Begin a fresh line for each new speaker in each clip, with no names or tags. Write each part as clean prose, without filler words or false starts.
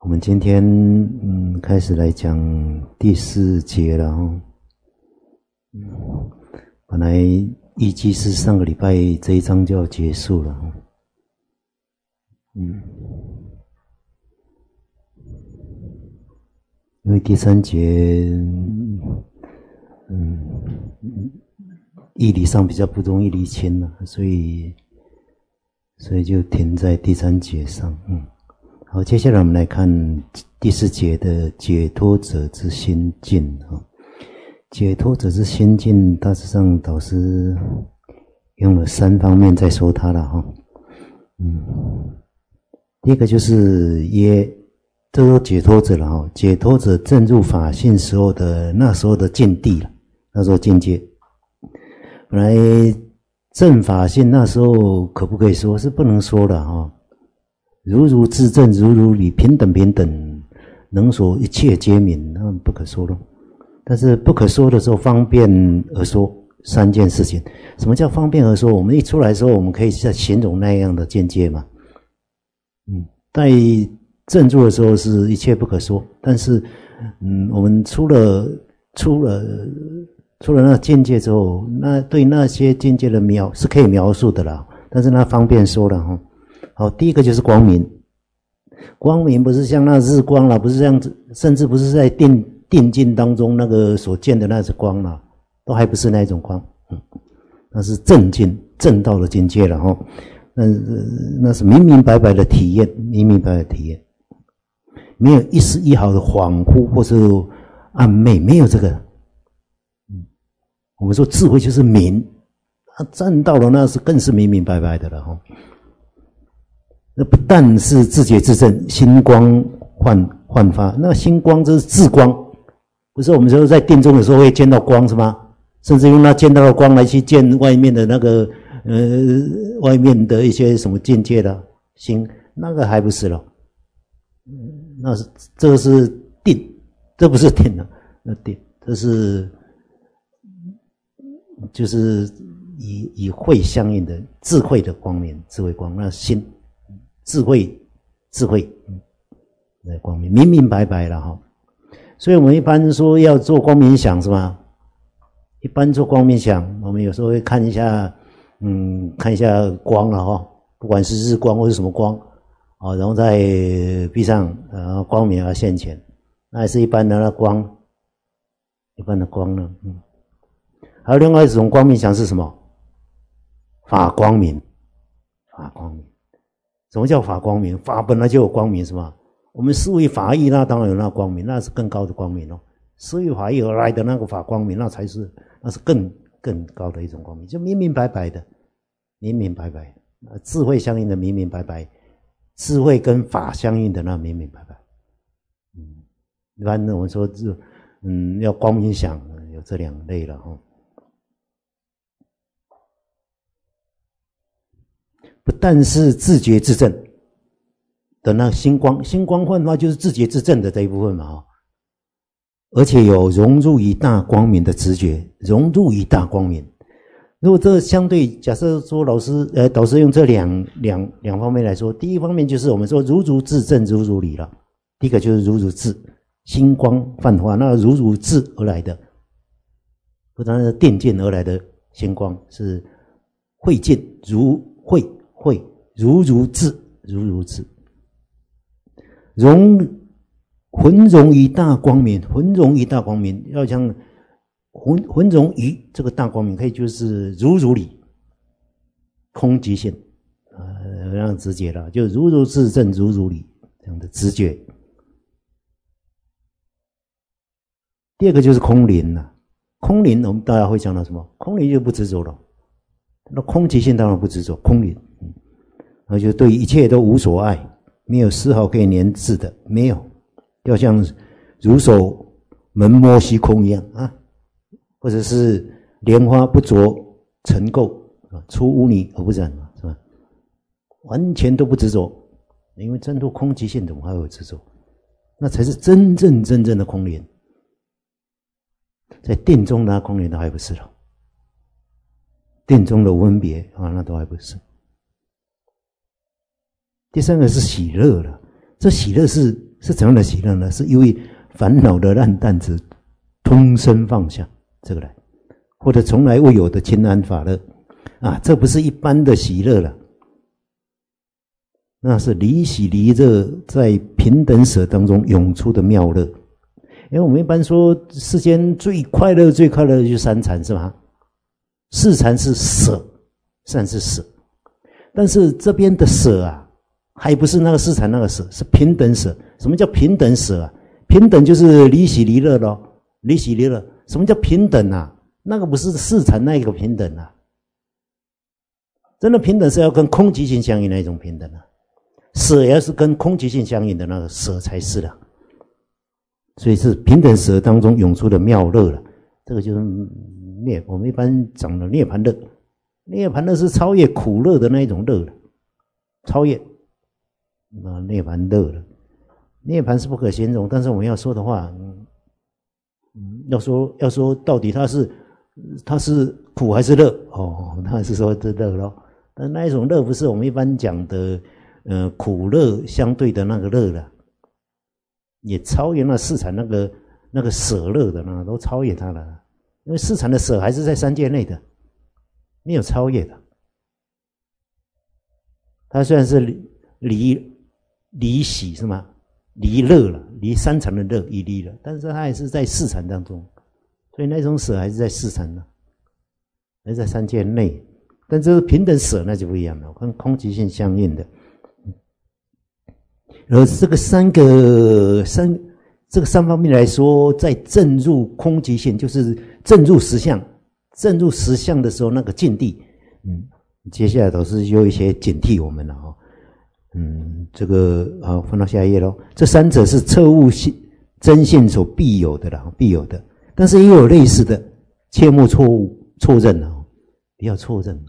我们今天开始来讲第4节了哦。本来预计是上个礼拜这一章就要结束了哦。因为第3节义理上比较不容易厘清了，所以就停在第3节上。好，接下来我们来看第4节的解脱者之心境。解脱者之心境，大致上导师用了3方面在说它了。第一个就是这说解脱者了。解脱者证入法性时候的那时候的境地了，那时候境界。本来证法性那时候可不可以说？是不能说的。如自证，如理，平等，能所一切皆明，那不可说了。但是不可说的时候，方便而说3件事情。什么叫方便而说？我们一出来的时候，我们可以再形容那样的见解嘛。在证住的时候是一切不可说，但是我们出了那见解之后，那对那些见解的是可以描述的啦，但是那方便说了。好，第一个就是光明。光明不是像那日光啦，不是这样子，甚至不是在定境当中那个所见的那是光啦，都还不是那种光。那是正境正道的境界了。那是明明白白的体验，没有一丝一毫的恍惚或是暗昧，没有这个。我们说智慧就是明，证到了那是更是明明白白的了。那不但是自觉自证，心光焕发，那心光这是智光，不是我们说在定中的时候会见到光是吗？甚至用那见到的光来去见外面的那个外面的一些什么境界的心，那个还不是了。这个是定，这不是定了，那定这是就是以慧相应的智慧的光明，智慧光，那心智慧光明明明白白了。所以我们一般说要做光明想是吧？一般做光明想，我们有时候会看一下光了不管是日光或是什么光然后在壁上光明而现前，那也是一般的那光，一般的光呢。还有另外一种光明想是什么？法光明。什么叫法光明？法本来就有光明是吗？我们思维法义，那当然有那光明，那是更高的光明思维法义而来的那个法光明，那是更高的一种光明，就明明白白的，智慧相应的明明白白，智慧跟法相应的那明明白白。一般我们说要光明想有这2类了不但是自觉自证的那心光焕发，就是自觉自证的这一部分嘛而且有融入于大光明的直觉，融入于大光明。如果这相对，假设说导师用这两方面来说，第一方面就是我们说如自证，如理了。第一个就是如自，心光泛化，那如自而来的，不但是定见而来的心光，是慧见如慧如自，浑融于大光明，要像浑融于这个大光明，可以就是如理，空即性，让直觉了，就如自证，如理这样的直觉。第二个就是空灵了，空灵我们大家会讲到什么？空灵就不执着了，那空即性当然不执着，空灵，而且对一切都无所爱，没有丝毫可以粘滞的，没有。要像如手门摸虚空一样或者是莲花不着尘垢，出污泥而不染是吧？完全都不执着，因为证入空即性，怎么还有执着？那才是真正的空灵。在定中的空灵都还不是了，定中的分别那都还不是。第3个是喜乐了，这喜乐是是怎样的喜乐呢？是由于烦恼的烂担子通身放下，这个来，或者从来未有的清安法乐啊，这不是一般的喜乐了，那是离喜离乐在平等舍当中涌出的妙乐。因为我们一般说世间最快乐最快乐的就是三禅，是吧？四禅是舍，善是舍，但是这边的舍啊，还不是那个四禅那个舍，是平等舍。什么叫平等舍啊？平等就是离喜离乐咯，离喜离乐。什么叫平等啊？那个不是四禅那个平等啊，真的平等是要跟空寂性相应那一种平等啊，舍要是跟空寂性相应的那个舍才是的。所以是平等舍当中涌出的妙乐了，这个就是我们一般讲的涅槃乐。涅槃乐是超越苦乐的那一种乐了，超越涅槃乐了。涅槃是不可形容，但是我们要说的话，要说到底它是苦还是乐？哦，那是说这乐咯。但那一种乐不是我们一般讲的苦乐相对的那个乐了。也超越那四禅那个舍乐的那都超越它了，因为四禅的舍还是在三界内的，没有超越的。它虽然是离喜是吗？离乐了，离三禅的乐已离了，但是它还是在四禅当中，所以那种舍还是在四禅呢，还是在三界内。但这个平等舍那就不一样了，跟空寂性相应的。而这个这个三方面来说，在证入空寂性，就是证入实相，证入实相的时候那个境地，接下来都是有一些警惕我们了哈。这个好，翻到下一页咯。这三者是彻悟性真性所必有的啦，必有的。但是也有类似的，切莫错认啊，不要错认。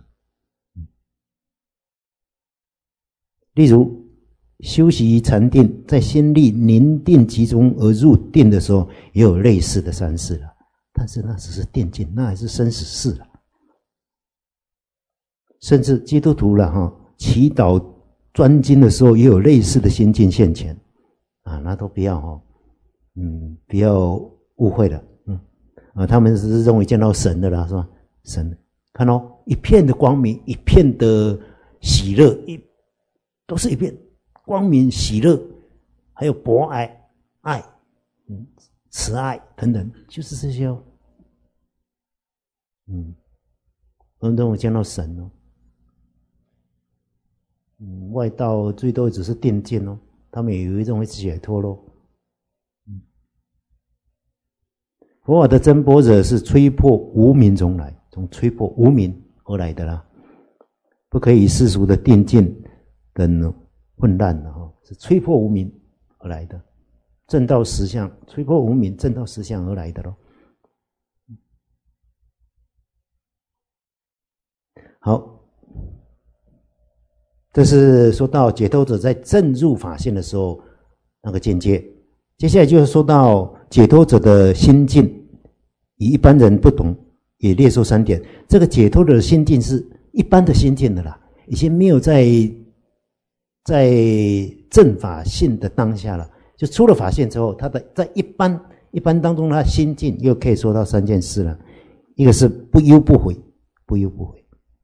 例如修习禅定，在心力凝定集中而入定的时候，也有类似的三事了。但是那只是定境，那还是生死事了。甚至基督徒了哈，祈祷专经的时候，也有类似的心境现前啊，那都不要哈，不要误会了，他们是认为见到神的啦，是吧？神看哦，一片的光明，一片的喜乐，都是一片。光明、喜乐，还有博爱、爱、慈爱等等，就是这些哦。我们认为见到神哦。外道最多只是定见哦，他们也以为认为解脱咯。佛法的真般若是吹破无明中来，从吹破无明而来的啦，不可以世俗的定境等混乱的哈，是吹破无明而来的，正道实相，吹破无明，正道实相而来的咯。好，这是说到解脱者在证入法性的时候那个见解。接下来就是说到解脱者的心境，与一般人不同，也列出3点。这个解脱的心境是一般的心境的啦，已经没有在正法性的当下了，就出了法性之后，他的在一般当中，他的心境又可以说到3件事了。一个是不忧不悔，不忧不悔。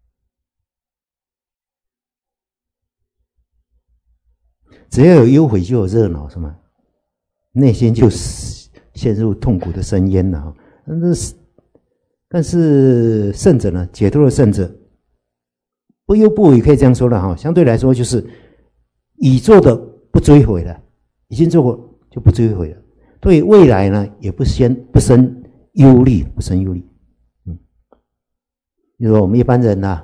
只要有忧悔，就有热闹，是吗？内心就陷入痛苦的深渊了。但是圣者呢，解脱的圣者，不忧不悔，可以这样说了哈。相对来说，就是已做的不追悔了，已经做过就不追悔了。对未来呢，也不生忧虑，不生忧虑。比如说我们一般人呐，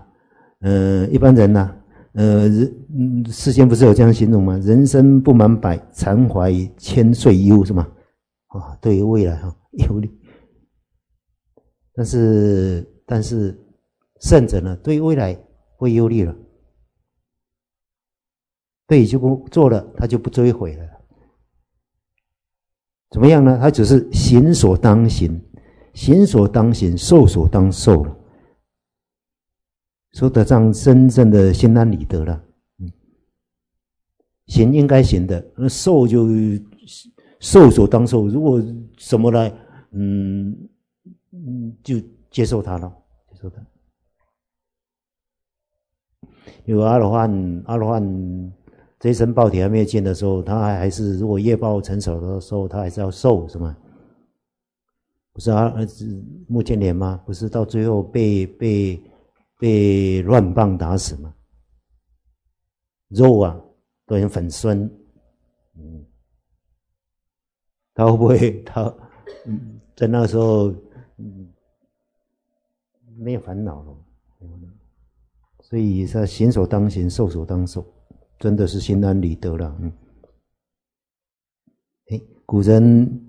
世间不是有这样形容吗？人生不满百，常怀千岁忧，是吗？对于未来忧虑。但是圣者呢，对未来会忧虑了，对就不做了，他就不追悔了。怎么样呢？他只是行所当行，行所当行，受所当受了，说得上真正的心安理得了。行应该行的，受就受所当受，如果什么来，就接受它了，接受它。有阿罗汉这一生报体还没有见的时候，他还是如果业报成熟的时候，他还是要受什么？不是目犍连吗？不是到最后被乱棒打死吗？肉啊都很粉酸，他会不会在那个时候没有烦恼了？所以他行所当行，受所当受，真的是心安理得了。古人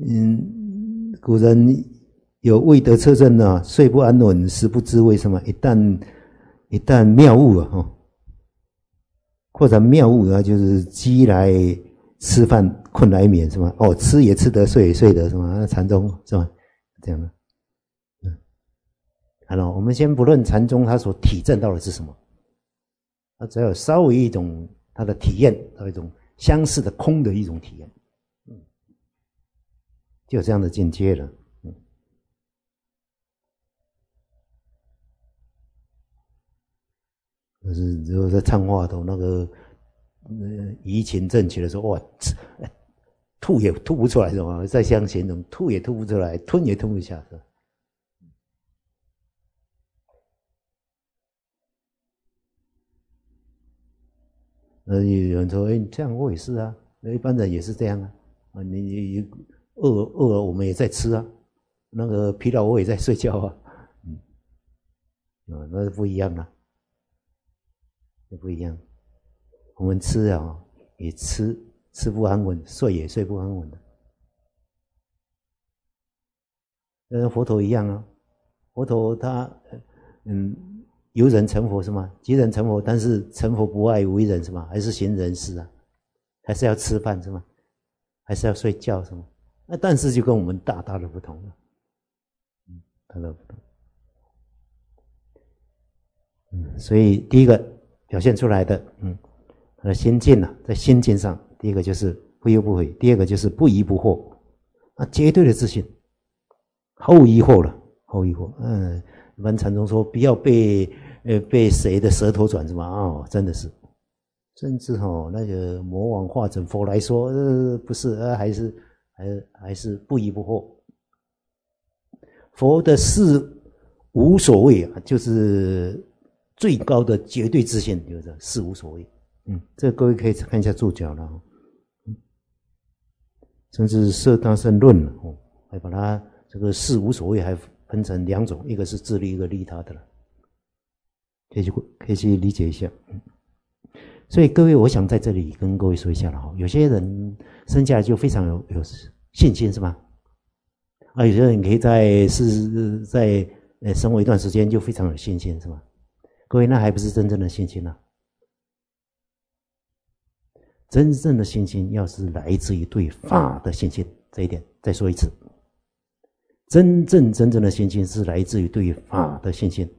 有未得测证啊，睡不安稳，食不知味。什么？一旦妙悟啊，或者妙悟啊，就是饥来吃饭，困来眠，是吗？吃也吃得，睡也睡得，是吗？禅宗是吧？这样的。好了，我们先不论禅宗他所体证到的是什么，他只要有稍微一种他的体验，到一种相似的空的一种体验，就有这样的境界了。就是如果在唱话头那个移情正气的时候，哇，吐也吐不出来，是吧？在相形容，吐也吐不出来，吞也吞不下，是吧？有人说，这样我也是啊，一般人也是这样啊。你饿了，我们也在吃啊。那个疲劳，我也在睡觉啊。那是不一样啊，那不一样。我们吃啊，也吃不安稳，睡也睡不安稳的。跟佛陀一样啊，佛陀他由人成佛是吗？即人成佛，但是成佛不外为人是吗？还是行人事啊？还是要吃饭是吗？还是要睡觉是吗？那但是就跟我们大大的不同了，大大的不同。所以第一个表现出来的，他的心境啊，在心境上，第一个就是不忧不悔，第二个就是不疑不惑，绝对的自信，毫无疑惑了，毫无疑惑。一般禅宗说不要被谁的舌头转是吗？真的是，甚至那个魔王化成佛来说，不是，还是不疑不惑。佛的事无所谓啊，就是最高的绝对自信，就是事无所谓。这个各位可以看一下注脚了，甚至摄大乘论还把它这个事无所谓还分成两种，一个是自利，一个利他的了，可以去理解一下。所以各位，我想在这里跟各位说一下了，有些人生下来就非常有信心是吧？有些人可以在生活一段时间就非常有信心是吧？各位，那还不是真正的信心啊！真正的信心要是来自于对法的信心，这一点再说一次，真正的信心是来自于对法的信心，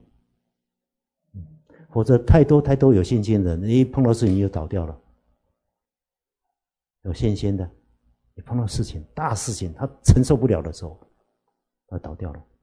否则太多有信心的人，一碰到事情就倒掉了。有信心的，你碰到事情大事情他承受不了的时候，他倒掉了。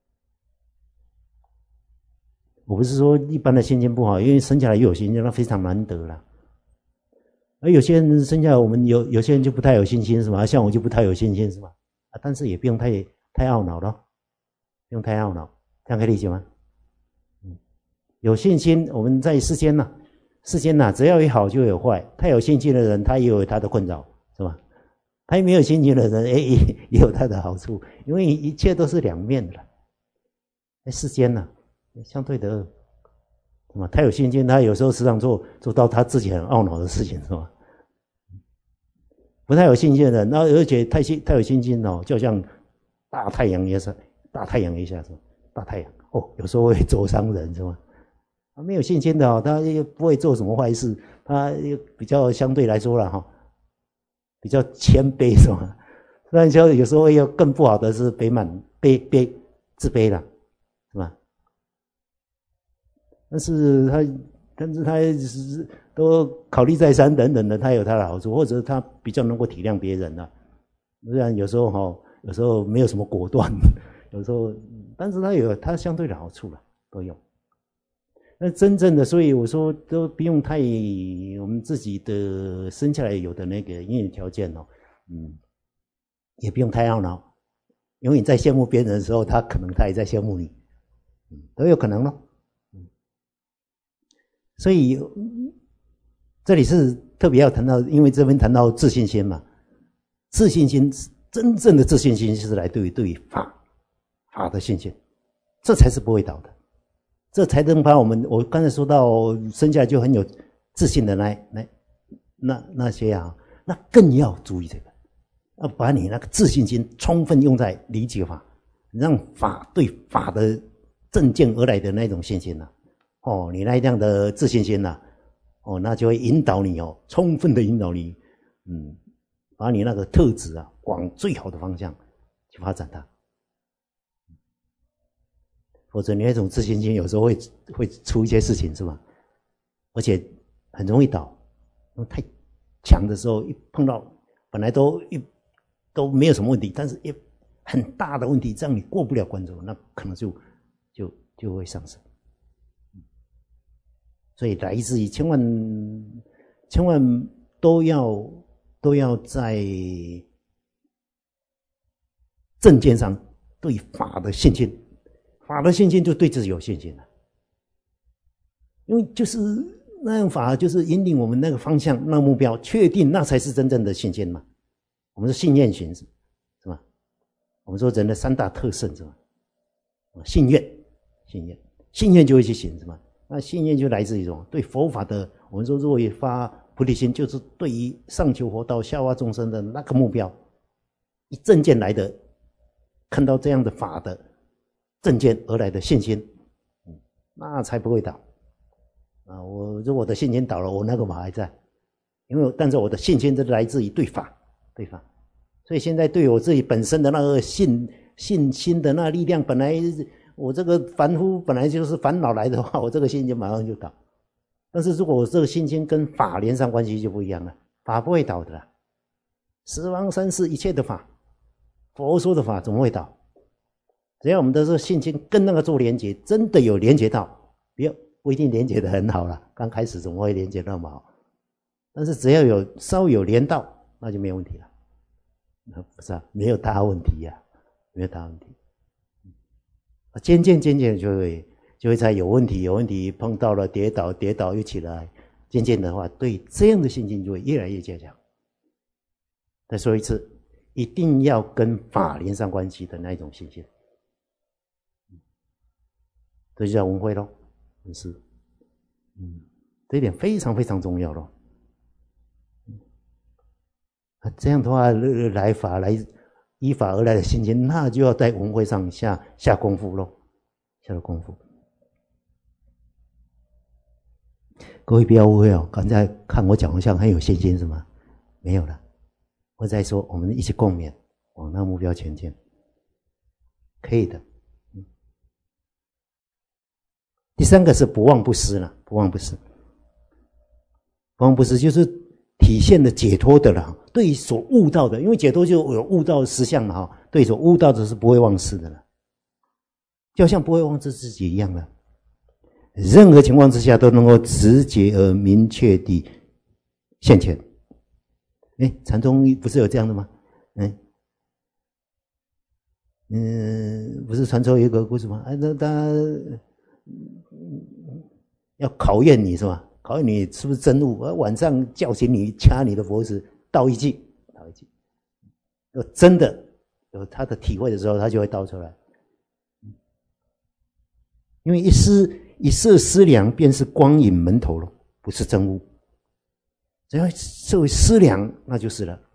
我不是说一般的信心不好，因为生下来又有信心，那非常难得了。而有些人生下来，我们有些人就不太有信心是吧？像我就不太有信心是吧？但是也不用太懊恼了，不用太懊恼，这样可以理解吗？有信心，我们在世间只要有好就有坏。太有信心的人，他也有他的困扰，是吧？他没有信心的人，也有他的好处，因为一切都是两面的了。在世间相对的恶，是吧？太有信心，他有时候时常做到他自己很懊恼的事情，是吧？不太有信心的人，然后而且太有信心就像大太阳一下，是吧？大太阳有时候会灼伤人，是吧？没有信心的他又不会做什么坏事，他比较相对来说了比较谦卑，是吧？但是有时候又更不好的是自卑了，是吧？但是他都考虑再三等等的，他有他的好处，或者他比较能够体谅别人啊。虽然有时候没有什么果断，有时候，但是他有他相对的好处了，都有。那真正的，所以我说都不用太，我们自己的生下来有的那个因缘条件哦，也不用太懊恼，因为你在羡慕别人的时候，他也在羡慕你，都有可能咯。所以这里是特别要谈到，因为这边谈到自信心嘛，自信心真正的自信心是来对于法的信心，这才是不会倒的。这才能把我刚才说到生下来就很有自信的那些啊，那更要注意这个，要把你那个自信心充分用在理解法，让对法的正见而来的那种信心你那样的自信心那就会引导你充分的引导你，把你那个特质往最好的方向去发展它。否则你那种自信心有时候会出一些事情，是吧？而且很容易倒，太强的时候一碰到本来都没有什么问题，但是一很大的问题让你过不了关之后，那可能就会上升。所以来自于千万都要在正见上对法的信心。法的信心就对自己有信心了，因为就是那样法就是引领我们那个方向、那个目标，确定那才是真正的信心嘛。我们是信愿行是吧？我们说人的三大特性是吧？信愿就会去行是吧？那信愿就来自一种对佛法的，我们说如果也发菩提心，就是对于上求佛道、下化众生的那个目标，以正见来的，看到这样的法的正见而来的信心，那才不会倒如果我的信心倒了，我那个法还在，但是我的信心是来自于对法，所以现在对我自己本身的那个信心的那力量，本来我这个凡夫本来就是烦恼来的话，我这个信心马上就倒。但是如果我这个信心跟法连上关系就不一样了，法不会倒的啦，十方三世一切的法，佛说的法怎么会倒？只要我们的这个信心跟那个做连结，真的有连结到，不一定连结的很好了，刚开始怎么会连结那么好？但是只要稍有连到，那就没有问题了。不是没有大问题没有大问题。渐渐就会在有问题碰到了跌倒又起来，渐渐的话，对这样的信心就会越来越坚强。再说一次，一定要跟法连上关系的那一种信心。这就叫闻慧咯，是，这一点非常非常重要咯。这样的话，依法而来的信心，那就要在闻慧上下功夫咯，下了功夫。各位不要误会刚才看我讲好像很有信心是吗？没有了，我在说我们一起共勉，往那目标前进，可以的。第三个是不忘不失了，不忘不失就是体现的解脱的了，对所悟到的，因为解脱就有悟到实相了对所悟到的是不会忘失的了，就像不会忘记自己一样的，任何情况之下都能够直接而明确地现前。禅宗不是有这样的吗？不是传说有一个故事吗？那他要考验你是吧？考验你是不是真悟？晚上叫醒你，掐你的脖子，道一句，真的有他的体会的时候，他就会道出来。因为一色思量，便是光影门头了，不是真悟。只要作为思量，那就是了。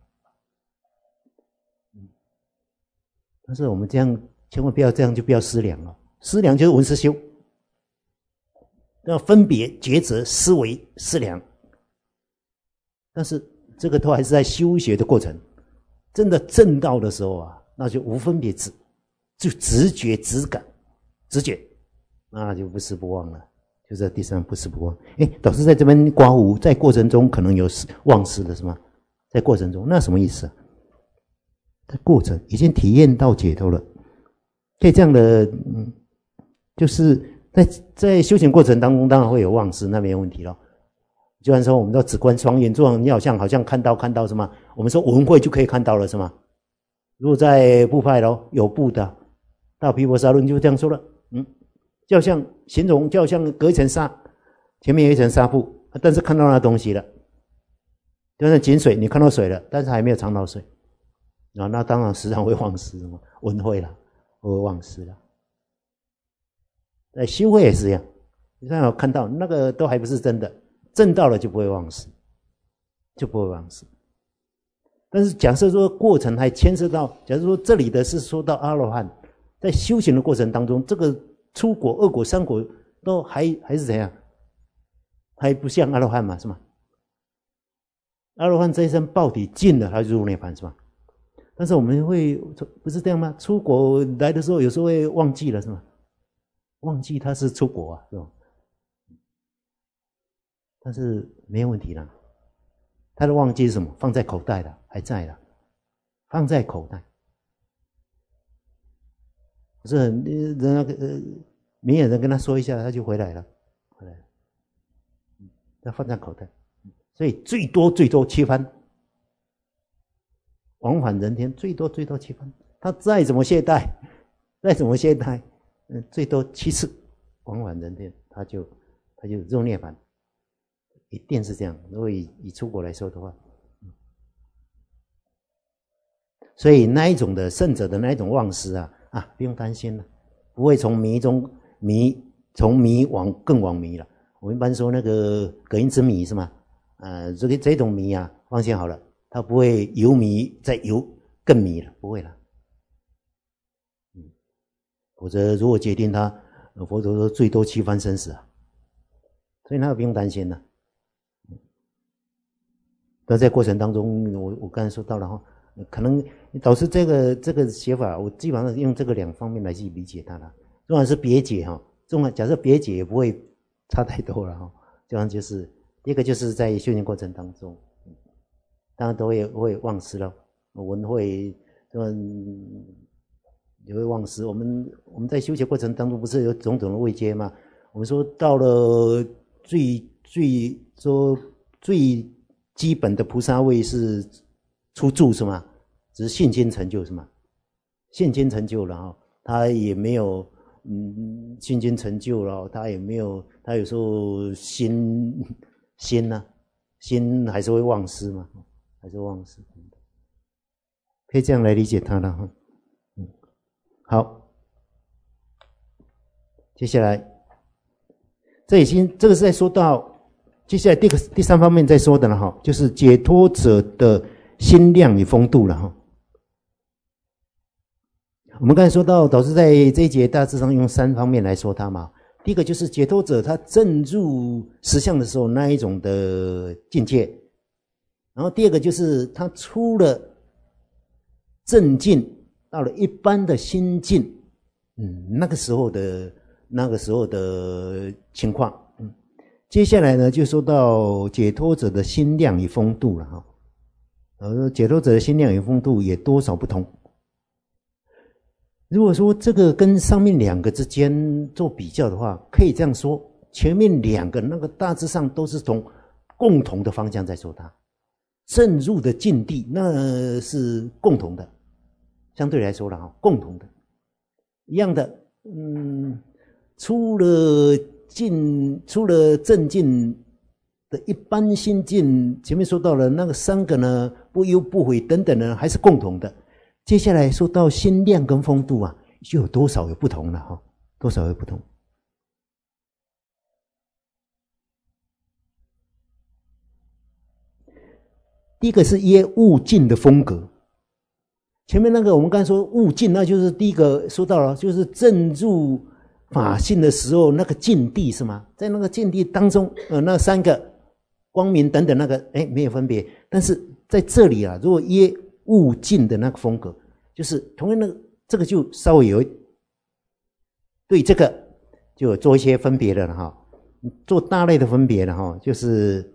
但是我们这样，千万不要这样，就不要思量了。思量就是闻思修。要分别抉择思维思量，但是这个都还是在修学的过程，真的证道的时候那就无分别智，就直觉直感直觉，那就不失不忘了， 就是第三不思不妄。导师在这边刮胡，在过程中可能有忘失的是吗？在过程中，那什么意思啊？在过程已经体验到解脱了，可以这样的，就是在修行过程当中，当然会有忘失，那没有问题了。就像说我们说止观双运，这种你好像看到什么，我们说闻慧就可以看到了是吗？如果在部派咯，有部的大毗婆沙论就这样说了，就好像形容，就好像隔一层纱，前面有一层纱布，但是看到那东西了，就像井水，你看到水了，但是还没有尝到水。那当然时常会忘失嘛，闻慧了，会忘失了。修慧也是一样，你看有看到那个都还不是真的，证到了就不会忘失，就不会忘失。但是假设说过程还牵涉到，假如说这里的是说到阿罗汉，在修行的过程当中，这个初果、二果、三果都还是怎样，还不像阿罗汉嘛，是吗？阿罗汉这一生报体尽了，他就入涅槃是吧？但是我们会不是这样吗？出国来的时候，有时候会忘记了是吗？忘记他是出国啊，是吧？但是没有问题啦。他的忘记是什么？放在口袋了，还在了，放在口袋。不是明眼人跟他说一下，他就回来了，他放在口袋，所以最多7番。往返人天最多7番，他再怎么懈怠，最多7次往返人天，他就入涅槃，一定是这样。如果以出国来说的话，所以那一种的圣者的那一种忘失不用担心了，不会从迷更往迷了。我们一般说那个隔音之迷是吗？这种迷放心好了。他不会由迷再由更迷了，不会了。否则如果决定他，佛陀说最多7番生死所以那不用担心了。但在过程当中，我刚才说到了可能导致这个写法，我基本上用这个2方面来去理解它了。纵然是别解假设别解也不会差太多了这样就是第一个就是在修行过程当中。当然都会忘失了，闻慧也会忘失。我们在修学过程当中不是有种种的位阶吗？我们说到了最基本的菩萨位是初住是吗？只是信心成就是吗？信心成就了他也没有信心成就了，他也没有，他有时候心还是会忘失嘛。还是忘失，可以这样来理解它了好，接下来这个是在说到接下来第3方面在说的了就是解脱者的心量与风度了我们刚才说到导师在这一节大致上用3方面来说它嘛。第一个就是解脱者他证入实相的时候那一种的境界。然后第二个就是他出了正境，到了一般的心境，那个时候的情况。接下来呢，就说到解脱者的心量与风度了解脱者的心量与风度也多少不同。如果说这个跟上面2个之间做比较的话，可以这样说，前面2个那个大致上都是从共同的方向在说它。证入的境地那是共同的，相对来说了共同的一样的。出了正境的一般心境，前面说到了那个3个呢，不忧不悔等等呢，还是共同的。接下来说到心量跟风度就有多少有不同了多少有不同。第一个是耶悟净的风格，前面那个我们刚才说悟净，那就是第一个说到了，就是证入法性的时候那个境地是吗？在那个境地当中，那3个光明等等那个，没有分别。但是在这里如果耶悟净的那个风格，就是同样的这个就稍微有对这个就有做一些分别的了做大类的分别了哈，就是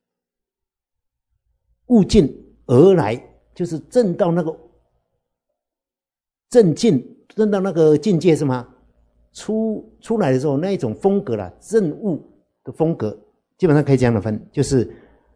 悟尽而来，就是证到那个证尽，证到那个境界是吗？出来的时候那一种风格啦，证悟的风格，基本上可以这样的分，就是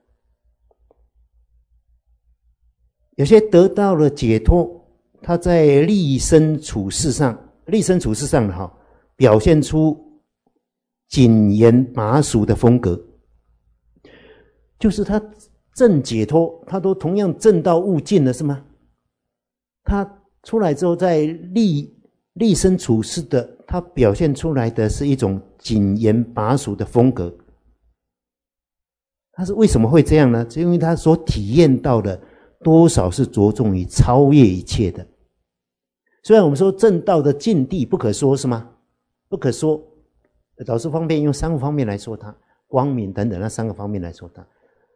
有些得到了解脱，他在立身处世上的哈，表现出谨严拔俗的风格，就是他证解脱，他都同样证到悟尽了，是吗？他出来之后，在立身处世的，他表现出来的是一种谨严拔俗的风格。他是为什么会这样呢？是因为他所体验到的多少是着重于超越一切的。虽然我们说正道的境地不可说，是吗？不可说，导师方便用3个方面来说它，光明等等那3个方面来说它。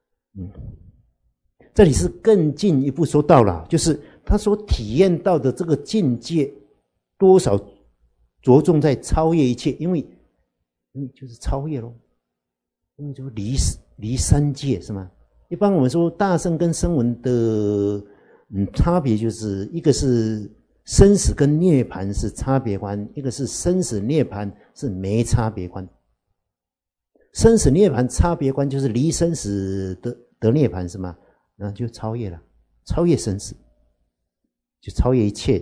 这里是更进一步说到了，就是他所体验到的这个境界，多少着重在超越一切，因为就是超越咯，因为就离三界，是吗？一般我们说大乘跟声闻的差别，就是一个是生死跟涅槃是差别观，一个是生死涅槃是没差别观。生死涅槃差别观就是离生死的涅槃，是吗？那就超越了，超越生死，就超越一切。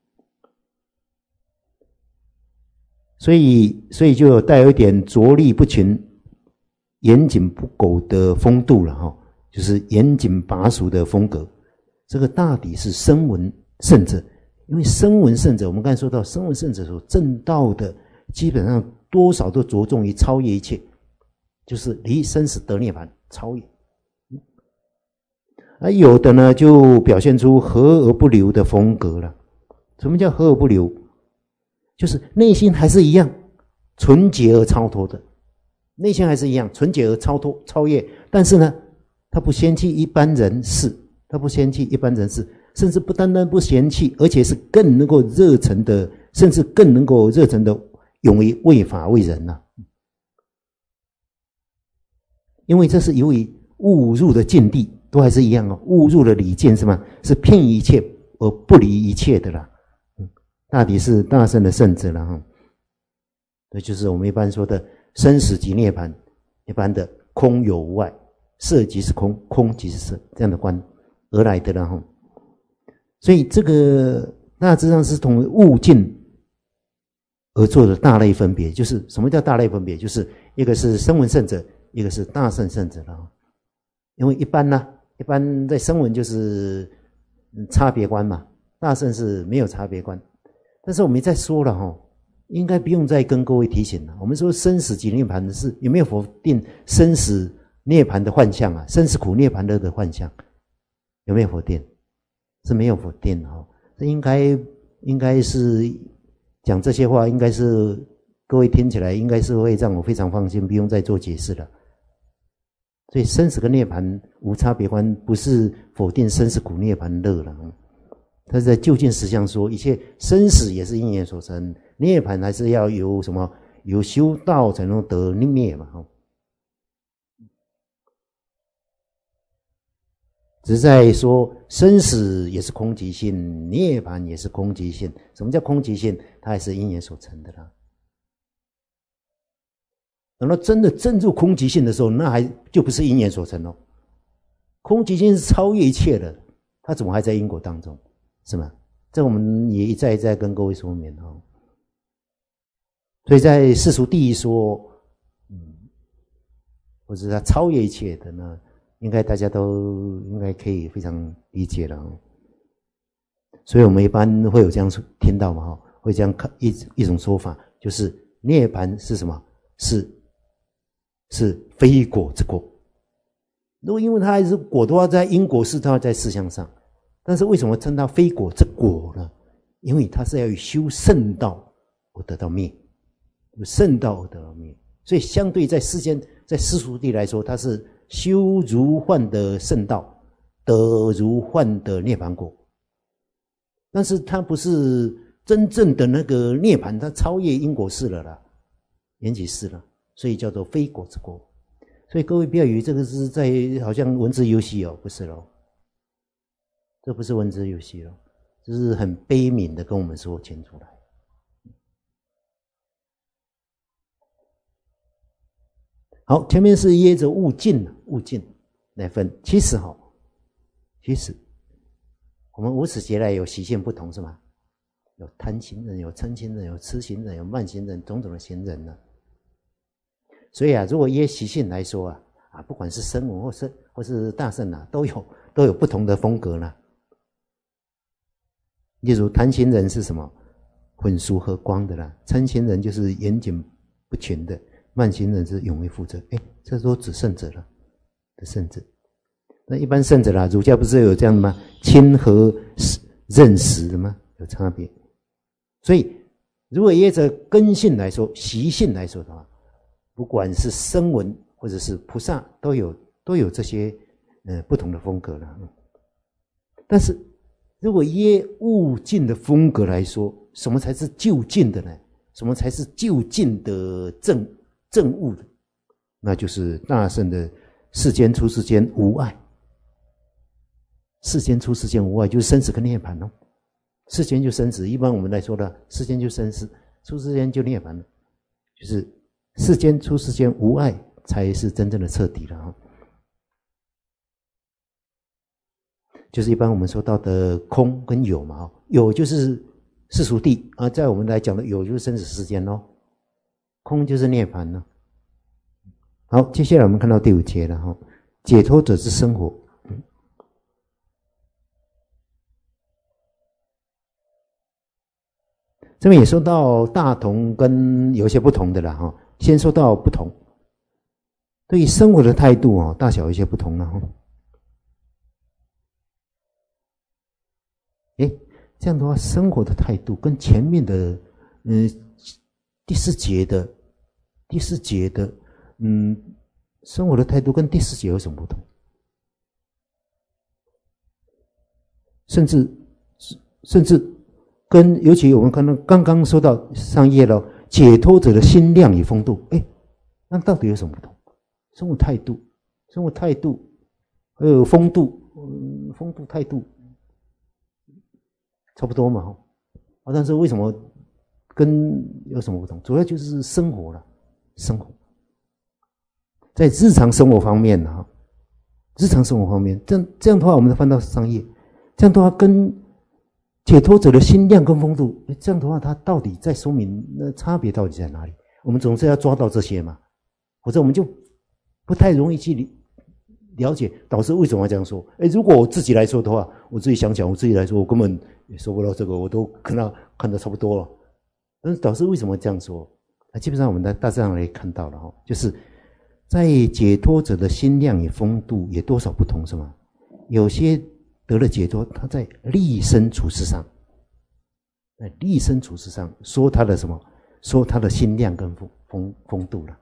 所以就有带有一点着力不群、严谨不苟的风度了哈，就是严谨拔俗的风格。这个大抵是声闻圣者，因为声闻圣者，我们刚才说到声闻圣者所证道的，基本上多少都着重于超越一切，就是离生死得涅槃，超越。而有的呢，就表现出和而不流的风格了。什么叫和而不流？就是内心还是一样纯洁而超脱的，内心还是一样纯洁而超越，但是呢，他不嫌弃一般人事，甚至不单单不嫌弃，而且是更能够热忱的，甚至更能够热忱的勇于为法为人呐。因为这是由于误入的境地，都还是一样哦，误入了理见，是吗？是骗一切而不离一切的啦。大抵是大乘的圣者了哈。这就是我们一般说的生死即涅槃，一般的空有无碍，色即是空，空即是色，这样的观而来的了哈。所以这个大致上是从悟境而做的大类分别。就是什么叫大类分别？就是一个是声闻圣者，一个是大乘圣者了。因为一般在声闻就是差别观嘛，大乘是没有差别观。但是我们再说了哈，应该不用再跟各位提醒了。我们说生死即涅槃的是有没有否定生死涅槃的幻象啊？生死苦涅槃乐的幻象有没有否定？是没有否定哈。这应该是讲这些话，应该是各位听起来应该是会让我非常放心，不用再做解释了。所以生死跟涅槃无差别观，不是否定生死苦涅槃乐了。他是在究竟实相说，一切生死也是因缘所生，涅槃还是要有什么？有修道才能得灭嘛。只是在说生死也是空寂性，涅槃也是空寂性。什么叫空寂性？它也是因缘所成的啦。等到真的证入空寂性的时候，那还就不是因缘所成哦。空寂性是超越一切的，它怎么还在因果当中？是吗？这我们也一再跟各位说明哦。所以在世俗第一说，或者是它超越一切的呢，应该大家都应该可以非常理解了哦。所以我们一般会有这样听到嘛，会这样看一种说法，就是涅槃是什么？是非果之果。如果因为它还是果的话，在因果是它在事相上。但是为什么称它非果之果呢？因为它是要修圣道而得到灭，圣道而得到灭，所以相对在世间，在世俗地来说，它是修如幻的圣道，得如幻的涅槃果。但是它不是真正的那个涅槃，它超越因果事了啦，缘起事了。 所以叫做非果之国。所以各位不要以为这个是在好像文字游戏不是咯，这不是文字游戏咯，这是很悲悯的跟我们说清楚来。好，前面是耶着物尽来分。其实我们无始劫来有习性不同是吗？有贪行人，有嗔行人，有痴行人，有慢行人，种种的行人呢。所以如果耶习性来说不管是声闻或是大圣都有不同的风格呢。例如贪行人是什么？混熟和光的啦，嗔行人就是严谨不群的，慢行人是永为负责。这都指圣者了的圣者。那一般圣者啦，儒家不是有这样的吗？亲和认识的吗？有差别。所以如果耶着根性来说，习性来说的话，不管是声闻或者是菩萨，都有这些不同的风格了。但是如果耶物尽的风格来说，什么才是究竟的呢？什么才是究竟的正悟的？那就是大圣的世间出世间无碍。世间出世间无碍就是生死跟涅槃咯。世间就生死，一般我们来说的世间就生死，出世间就涅槃了，就是世间出世间无碍才是真正的彻底了。就是一般我们说到的空跟有嘛，有就是世俗谛在我们来讲的有就是生死世间咯，空就是涅槃咯。好，接下来我们看到第5节了解脱者之生活。这边也说到大同跟有些不同的啦先说到不同，对于生活的态度大小有些不同了这样的话，生活的态度跟前面的第四节的生活的态度跟第4节有什么不同？甚至跟尤其我们看到刚刚说到上页了，解脱者的心量与风度，那到底有什么不同？生活态度还有风度，风度态度差不多嘛但是为什么跟有什么不同？主要就是生活了，生活在日常生活方面日常生活方面，这样的话，我们翻到上页，这样的话跟解脱者的心量跟风度，这样的话，它到底在说明那差别到底在哪里？我们总是要抓到这些嘛，否则我们就不太容易去了解导师为什么要这样说。如果我自己来说的话，我自己想想，我自己来说，我根本也说不到这个，我都看得差不多了。但是导师为什么这样说？基本上我们大致上来看到了就是在解脱者的心量与风度也多少不同，是吗？有些得了解脱，他在立身处世上，说他的什么？说他的心量跟风度了。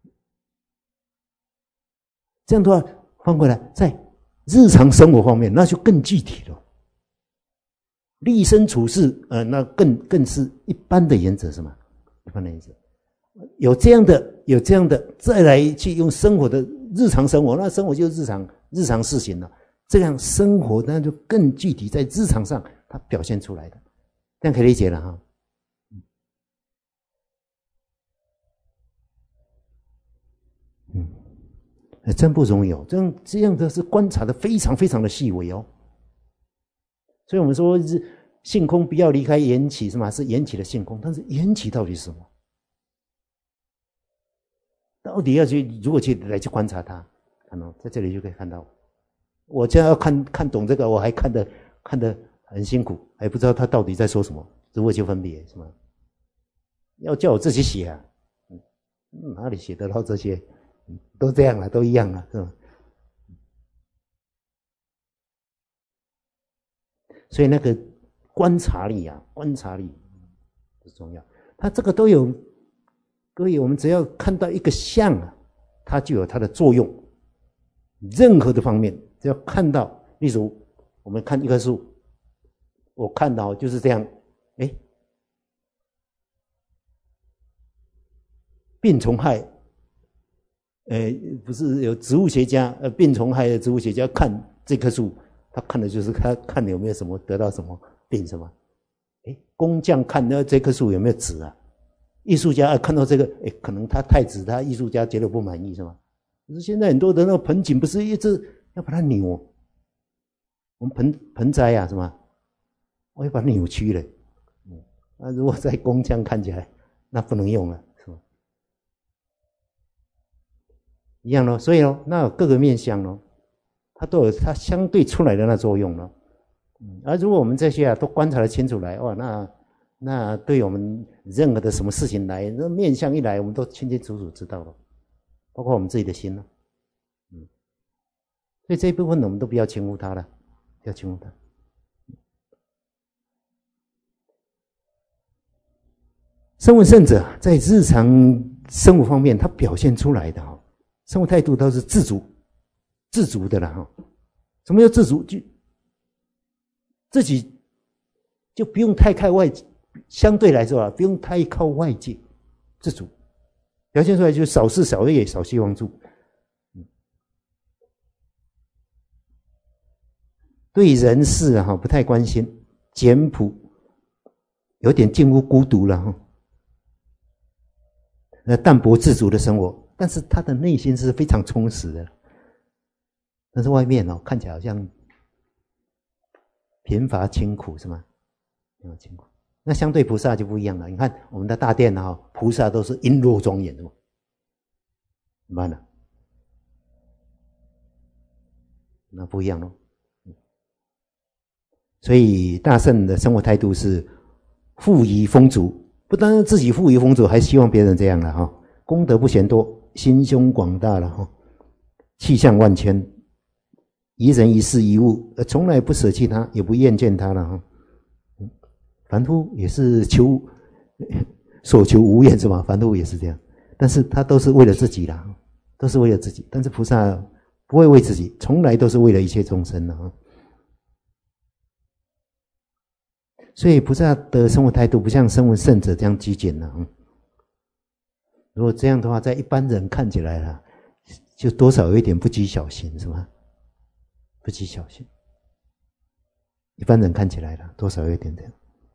这样的话，翻过来在日常生活方面，那就更具体了。立身处世，那更是一般的原则，是吗？一般的原则，有这样的，再来去用生活的日常生活，那生活就是日常事情了。这样生活那就更具体，在日常上它表现出来的，这样可以理解了真不容易这样的是观察的非常非常的细微所以我们说性空不要离开缘起，是吗？是缘起的性空，但是缘起到底是什么？到底要如果来去观察它，在这里就可以看到。我现在要看懂这个，我还看得很辛苦，还不知道他到底在说什么，如何去分别，是吗？要叫我自己写哪里写得到这些？都这样了，都一样了，是吧？所以那个观察力很重要。它这个都有，各位，我们只要看到一个相它就有它的作用。任何的方面，只要看到，例如我们看一棵树，我看到就是这样，病虫害不是有植物学家，病虫害的植物学家看这棵树，他看的就是他看有没有什么得到什么病是吗？工匠看到这棵树有没有籽啊？艺术家看到这个，可能他太子，他艺术家觉得不满意是吗？可是现在很多的那个盆景不是一直要把它扭，我们盆栽啊是吗？我要把它扭曲了，那如果在工匠看起来，那不能用了，是吧？一样咯，所以咯，那有各个面向咯，它都有它相对出来的那作用咯。而如果我们这些都观察得清楚来，哇，那对我们任何的什么事情来，那面向一来，我们都清清楚楚知道了，包括我们自己的心了。所以这一部分我们都不要轻忽它了，不要轻忽它。声闻圣者在日常生活方面，他表现出来的生活态度都是自主的啦。什么叫自主？就自己就不用太靠外界，相对来说不用太靠外界，自主表现出来就是少事少业少希望住。对人事不太关心，简朴，有点近乎孤独了淡泊自足的生活，但是他的内心是非常充实的。但是外面看起来好像贫乏清苦是吗？贫乏清苦。那相对菩萨就不一样了。你看我们的大殿菩萨都是璎珞庄严的嘛，怎么办呢？那不一样咯。所以大圣的生活态度是富裕丰足，不单单自己富裕丰足，还希望别人这样了功德不嫌多，心胸广大了气象万千，宜人宜事宜物，从来不舍弃他，也不厌倦他了凡夫也是所求无厌是吧？凡夫也是这样，但是他都是为了自己啦，都是为了自己。但是菩萨不会为自己，从来都是为了一切众生的所以菩萨的生活态度不像声闻圣者这样极简了如果这样的话，在一般人看起来就多少有一点不拘小心是吧？不拘小心，一般人看起来多少有一点这样。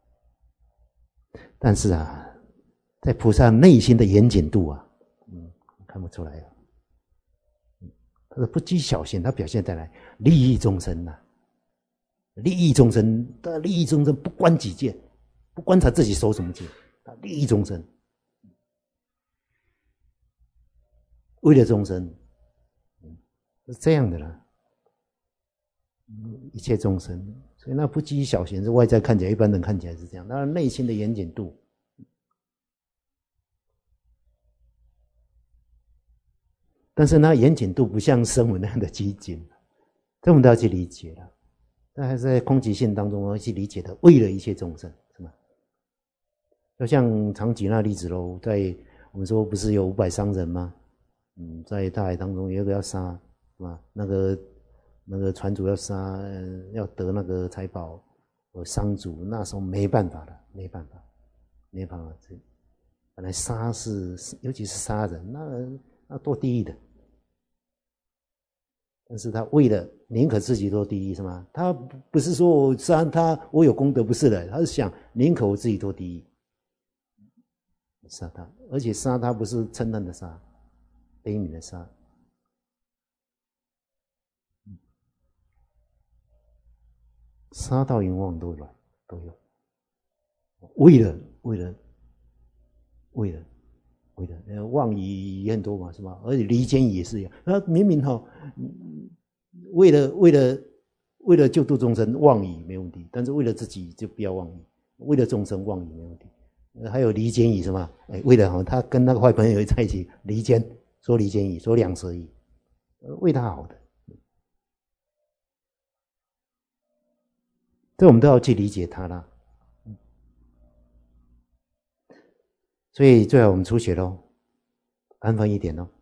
但是在菩萨内心的严谨度看不出来他的不拘小心，他表现在哪里？利益众生利益众生，利益众生不关己见，不观察自己守什么戒，利益众生，为了众生，是这样的啦。一切众生，所以那不拘小心是外在看起来，一般人看起来是这样，当然内心的严谨度。但是那严谨度不像声闻那样的激进，这我们都要去理解了。但还是在空寂性当中要去理解的，为了一切众生，是吗？就像常举那例子咯，在我们说不是有500商人吗？在大海当中有一个要杀，是吧？那个船主要杀，要得那个财宝，商主那时候没办法了，没办法。本来杀是，尤其是杀人，那堕地狱的。但是他为了宁可自己堕地狱是吗？他不是说我杀他我有功德，不是的，他是想宁可我自己堕地狱，杀他，而且杀他不是嗔恨的杀，悲悯的杀。杀盗淫妄都有，为了妄语也很多嘛，是吧？而且离间也是一样。明明为了救度众生，妄语没问题，但是为了自己就不要妄语，为了众生妄语没问题。还有离间语是吗？为了他跟那个坏朋友在一起离间，说离间语，说两舌语，为他好的。这我们都要去理解它啦。所以最好我们初学咯，安分一点咯。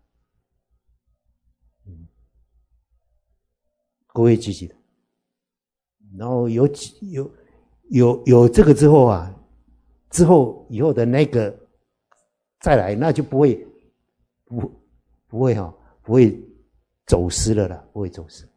各位积极的，然后有这个之后之后以后的那个再来，那就不会不会走失了啦，不会走失。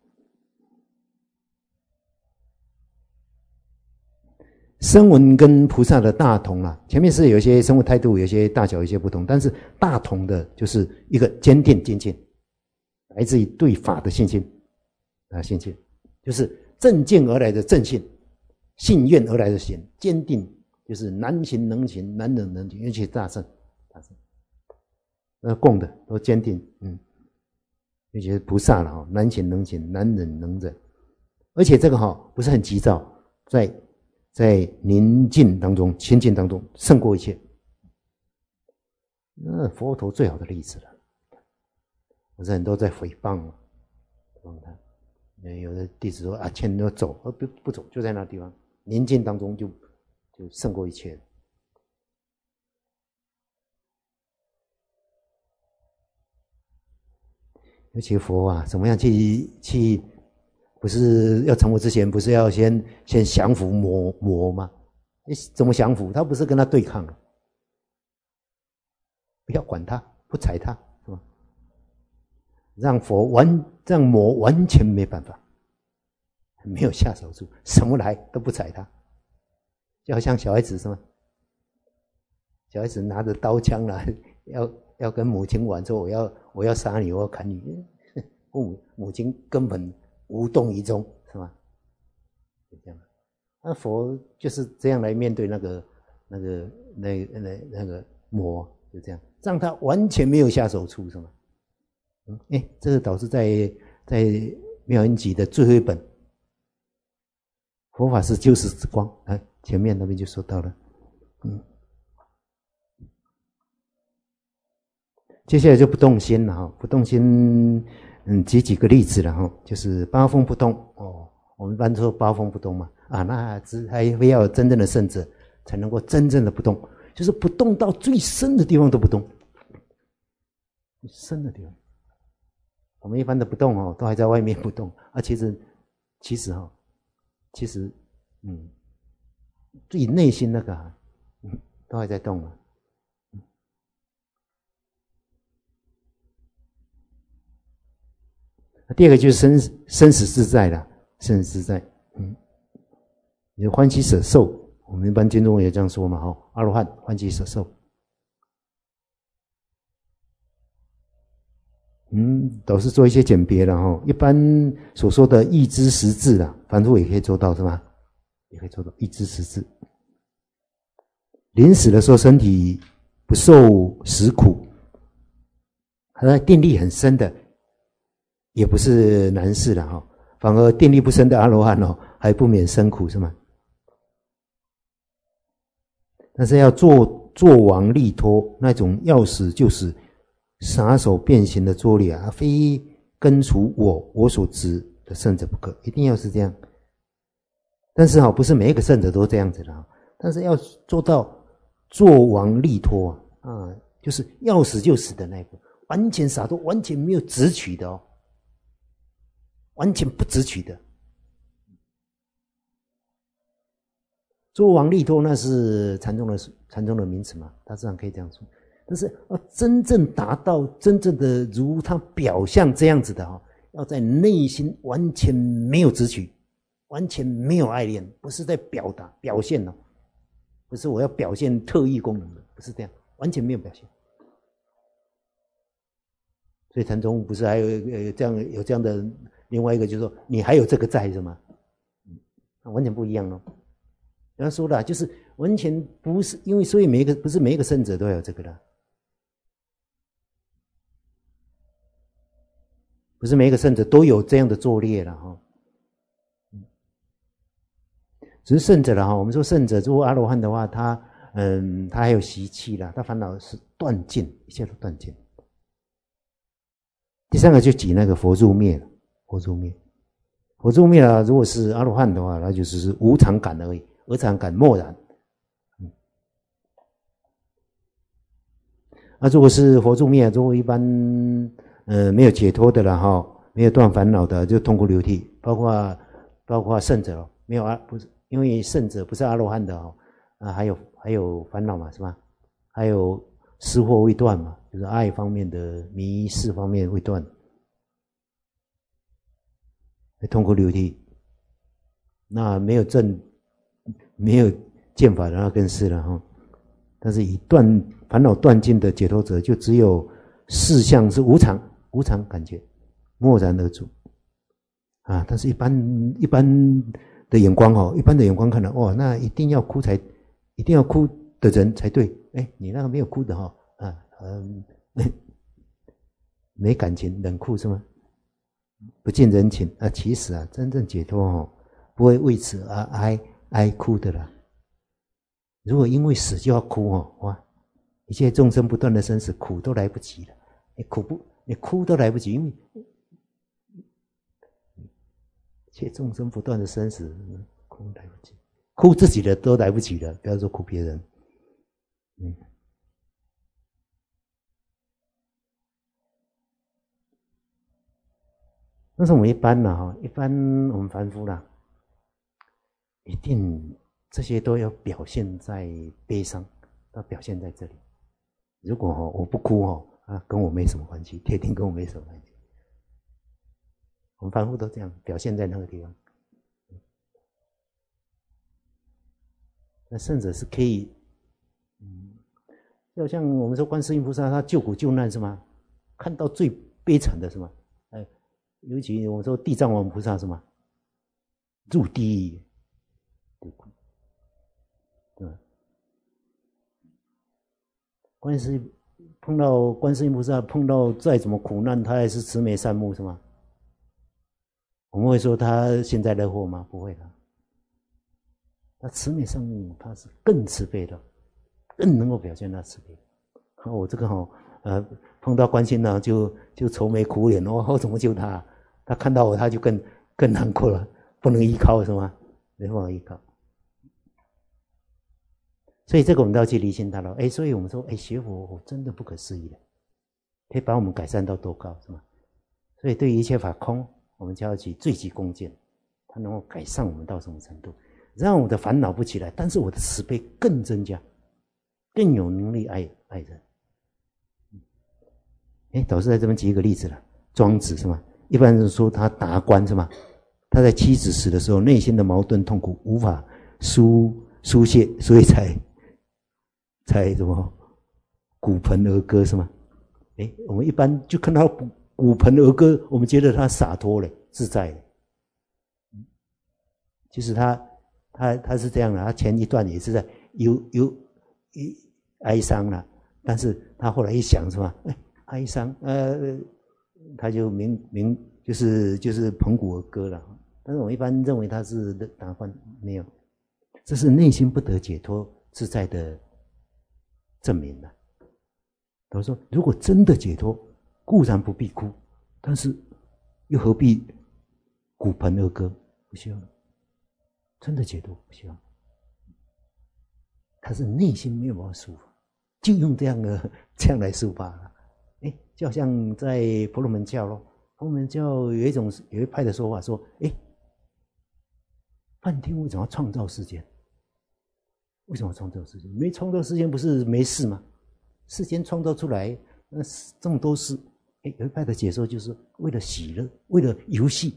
声闻跟菩萨的大同啦，前面是有一些生活态度，有些大小有些不同，但是大同的就是一个坚定精进，来自于对法的信心啊，信心就是正见而来的正信，信愿而来的行，坚定就是难行能行，难忍能行，尤其大圣，供的都坚定，尤其是菩萨了哈，难行能行，难忍能忍，而且这个不是很急躁，在宁静当中、清净当中胜过一切。那佛陀最好的例子了。可是很多在诽谤他，有的弟子说啊，劝你要走，不走，就在那地方宁静当中就胜过一切。尤其佛啊，怎么样去？不是要成佛之前，不是要先降伏魔吗？怎么降伏？他不是跟他对抗，不要管他，不睬他，是吧？让魔完全没办法，没有下手处，什么来都不睬他，就好像小孩子是吗？小孩子拿着刀枪来，要跟母亲玩，说我要杀你，我要砍你，母亲根本无动于衷，是吗？就这样。那佛就是这样来面对那个魔，就这样，让他完全没有下手处，是吗？这个导师在妙音集的最后一本《佛法是救世之光》，前面那边就说到了，接下来就不动心了哈，不动心，举几个例子了哈，就是八风不动我们一般说八风不动嘛，那还非要有真正的圣者才能够真正的不动，就是不动到最深的地方都不动，最深的地方，我们一般的不动都还在外面不动其实自己内心那个都还在动啊。第二个就是生死自在了，生死自在，你欢喜舍受，我们一般经中也这样说嘛，阿罗汉欢喜舍受。导师做一些简别了一般所说的意知识智啦，凡夫也可以做到是吧？也可以做到意知识智。临死的时候身体不受食苦，定力很深的也不是难事了反而定力不深的阿罗汉还不免生苦是吗？但是要做王力托那种要死就死杀手变形的作力非根除我所知的圣者不可，一定要是这样。但是不是每一个圣者都这样子的但是要做到做王力托就是要死就死的那个，完全洒脱，完全没有执取的完全不执取的。做王力托那是禅宗的名词嘛，大致上可以这样说。但是要真正达到真正的如他表象这样子的要在内心完全没有执取，完全没有爱恋，不是在表现不是我要表现特异功能的，不是这样，完全没有表现。所以禅宗不是还有这样的另外一个，就是说你还有这个在是吗？完全不一样人家说了，就是完全不是，因为所以不是每一个圣者都有这个的，不是每一个圣者都有这样的作业了只是圣者了我们说圣者如果阿罗汉的话，他还有习气啦，他烦恼是断尽，一切都断尽。第三个就举那个佛入灭了，佛入灭了，如果是阿罗汉的话，那就只是无常感而已，无常感漠然。如果是佛入灭，如果一般没有解脱的了没有断烦恼的，就痛苦流涕，包括圣者没有不是，因为圣者不是阿罗汉的还有烦恼嘛，是吧？还有失惑未断嘛，就是爱方面的迷事方面未断， 痛苦流涕。那没有正，没有见法的那更是了哈。但是以烦恼断尽的解脱者，就只有四相是无常，无常感觉默然而住啊。但是一般的眼光哦，一般的眼光看到哇，那一定要哭的人才对。哎，你那个没有哭的哈没感情，冷酷是吗？不近人情啊。其实啊，真正解脱哦，不会为此而哀哭的啦。如果因为死就要哭哦，哇，一切众生不断的生死，苦都来不及了。你哭都来不及，因为一切众生不断的生死，哭来不及，哭自己的都来不及了，不要说哭别人。但是我们一般呢，一般我们凡夫啦，一定这些都要表现在悲伤，要表现在这里。如果我不哭跟我没什么关系，铁定跟我没什么关系。我们凡夫都这样表现在那个地方。那圣者是可以，就像我们说观世音菩萨，他救苦救难是吗？看到最悲惨的是吗？尤其我说地藏王菩萨是吗？入地狱，对吧？碰到观世音菩萨，碰到再怎么苦难，他还是慈眉善目是吗？我们会说他幸灾乐祸吗？不会的。他慈眉善目，他是更慈悲的，更能够表现他慈悲。我这个碰到观世音呢，就愁眉苦脸，我怎么救他？他看到我，他就更难过了，不能依靠是吗？没办法依靠。所以这个我们都要去理清它了。所以我们说，学佛真的不可思议的，可以把我们改善到多高是吗？所以对于一切法空，我们就要去最极恭敬，它能够改善我们到什么程度？让我的烦恼不起来，但是我的慈悲更增加，更有能力爱人。导师在这边举一个例子了，庄子是吗？一般人说他达观是吗？他在妻子死的时候，内心的矛盾痛苦无法疏泄，所以才什么骨盆而歌是吗？我们一般就看到骨盆而歌，我们觉得他洒脱了，自在了。其实他是这样的，他前一段也是在有哀伤了，但是他后来一想是吧？哀伤，他就就是捧骨而歌了。但是我一般认为他是达观，没有，这是内心不得解脱自在的证明了。他说，如果真的解脱，固然不必哭，但是又何必骨盆而歌？不需要，真的解脱不需要。他是内心没有办法抒发，就用这样来抒发了。就好像在婆罗门教咯，婆罗门教有一派的说法说，梵天为什么要创造世间？为什么要创造世间？没创造世间不是没事吗？世间创造出来，这么多事，有一派的解说就是为了喜乐，为了游戏，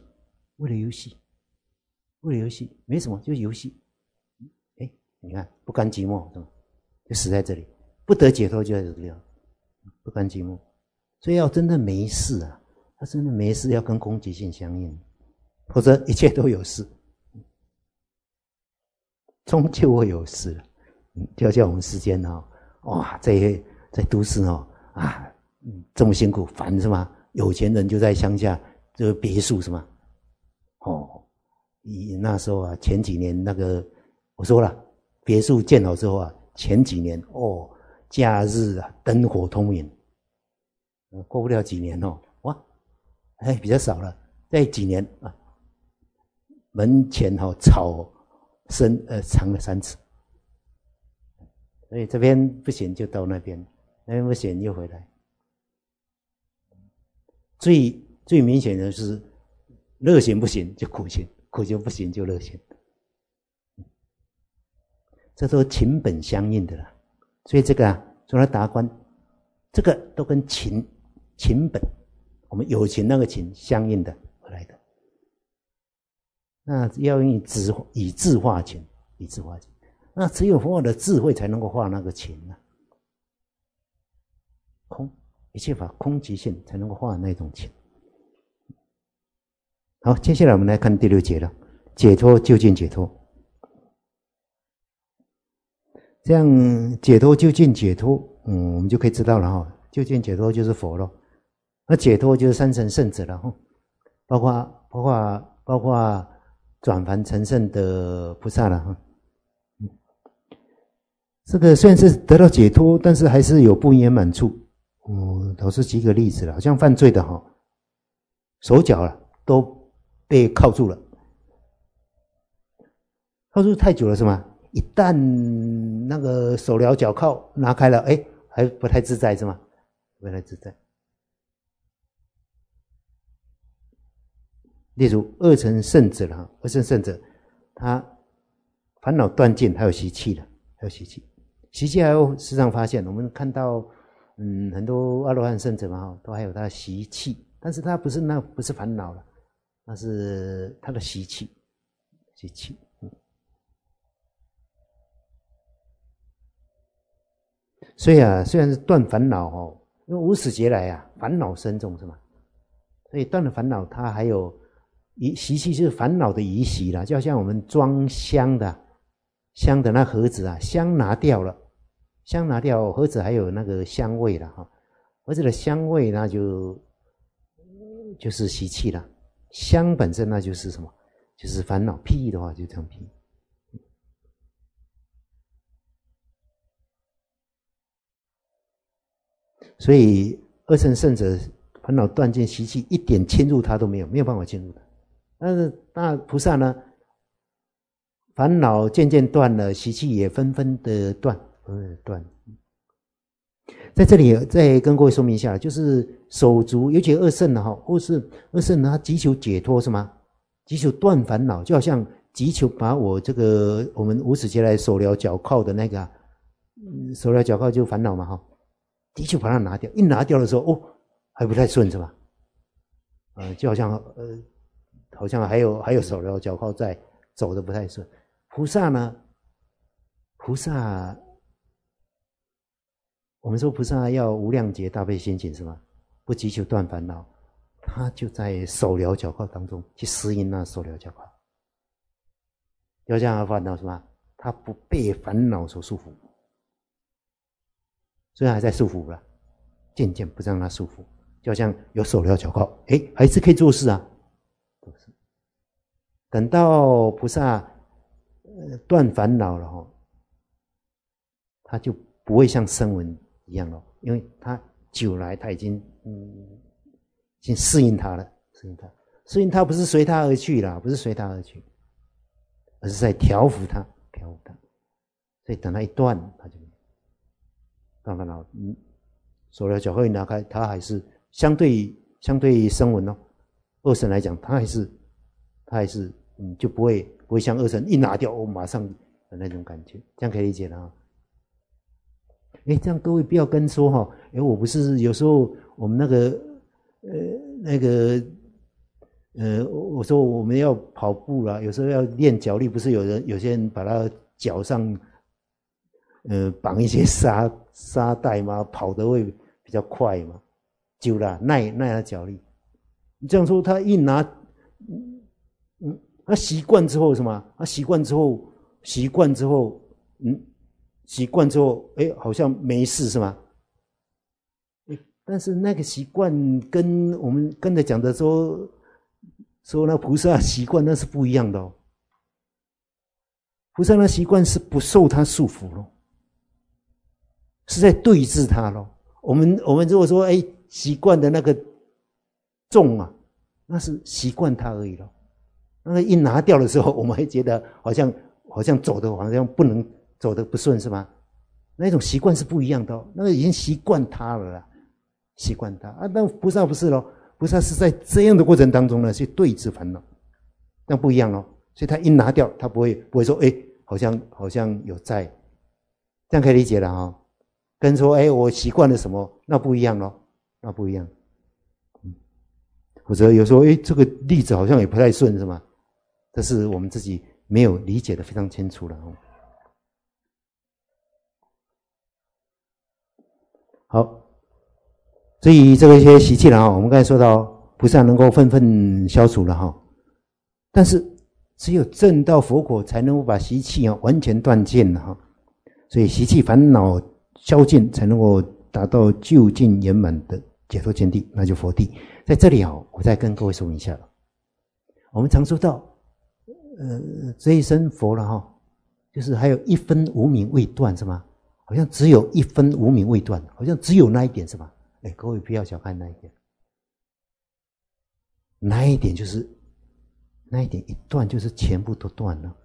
没什么，就是游戏。你看不甘寂寞是吧？就死在这里，不得解脱就在这里，不甘寂寞。所以要真的没事啊，他真的没事要跟攻击性相应，否则一切都有事，终究会有事了。就像我们世间在都市这么辛苦烦是吗？有钱人就在乡下这个别墅是吗？那时候前几年那个我说了，别墅建好之后前几年假日灯火通明。过不了几年比较少了。再几年门前草长了3尺，所以这边不行就到那边，那边不行又回来。最明显的是乐行不行就苦行，苦行不行就乐行，这都情本相应的啦。所以这个说他达观，这个都跟情本，我们有情那个情相应的而来的。 那要以智化情，以智化情。那只有佛法的智慧才能够化那个情啊。空，一切法空即性，才能够化那种情。好，接下来我们来看第6节了，解脱究竟解脱。这样解脱究竟解脱，我们就可以知道了哈。究竟解脱就是佛了，那解脱就是三乘圣者了哈，包括转凡成圣的菩萨了哈。这个虽然是得到解脱，但是还是有不圆满处。老师举个例子了，好像犯罪的哈，手脚了都被铐住了，铐住太久了是吗？一旦那个手镣脚铐拿开了，还不太自在是吗？不太自在。例如二乘圣者了，二乘圣者他烦恼断尽，还有习气了，还有习气。习气还有时常发现，我们看到很多阿罗汉圣者嘛，都还有他的习气，但是他不是烦恼了，那是他的习气，习气。所以啊，虽然是断烦恼因为无始劫来啊，烦恼深重是吗？所以断了烦恼，它还有习气，就是烦恼的遗习啦，就好像我们装香的那盒子啊，香拿掉了，盒子还有那个香味了哈，盒子的香味那就是习气了，香本身那就是什么？就是烦恼。譬喻的话就这样譬喻。所以二乘圣者烦恼断尽，习气一点侵入他都没有，没有办法侵入他。但是大菩萨呢，烦恼渐渐断了，习气也纷纷的断。在这里再跟各位说明一下，就是手足，尤其二圣呢，或是二圣呢，他急求解脱是吗？急求断烦恼，就好像急求把我们无始劫来手镣脚铐的那个手镣脚铐就烦恼嘛哈。的确把它拿掉，一拿掉的时候，还不太顺是吧？就好像还有手镣脚铐在，走的不太顺。菩萨呢？我们说菩萨要无量劫大悲心行是吗？不急求断烦恼，他就在手镣脚铐当中去适应那手镣脚铐。要这样烦恼是吗？他不被烦恼所束缚。虽然还在束缚了，渐渐不让他束缚，就好像有手镣脚铐，还是可以做事啊。等到菩萨断烦恼了他就不会像声闻一样了，因为他久来他已经适应他了，适应他不是随他而去了，不是随他而去，而是在调伏他。所以等他一断，他就断烦恼，手镣脚铐一拿开，他还是相对声闻二乘来讲，他还是就不会像二乘一拿掉马上的那种感觉，这样可以理解了啊。这样各位不要跟说我不是有时候我们我说我们要跑步啦，有时候要练脚力，不是有些人把他脚上绑一些沙带嘛，跑得会比较快嘛，久了耐他脚力。你这样说，他一拿，他习惯之后什么？他习惯之后，好像没事是吗？但是那个习惯跟我们跟着讲的说那菩萨习惯那是不一样的菩萨那习惯是不受他束缚是在对治他我们如果说习惯的那个重那是习惯他而已那个一拿掉的时候，我们会觉得好像走的好像不能走的不顺是吗？那种习惯是不一样的那个已经习惯他了习惯他那菩萨不是菩萨是在这样的过程当中呢去对治烦恼，那不一样所以他一拿掉，他不会说好像有在，这样可以理解了跟说我习惯了什么，那不一样那不一样。或者有时候这个例子好像也不太顺是吗？ 这是我们自己没有理解的非常清楚了哦。好，至于这个一些习气了哈，我们刚才说到菩萨能够纷纷消除了哈，但是只有证到佛果才能够把习气完全断尽了哈，所以习气烦恼消尽才能够达到究竟圆满的解脱见地，那就佛地。在这里我再跟各位说明一下了，我们常说到这一生佛了哈，就是还有1分无明未断是吗？好像只有1分无明未断，好像只有那一点是吧？各位不要小看那一点，那一点就是那一点一断就是全部都断了，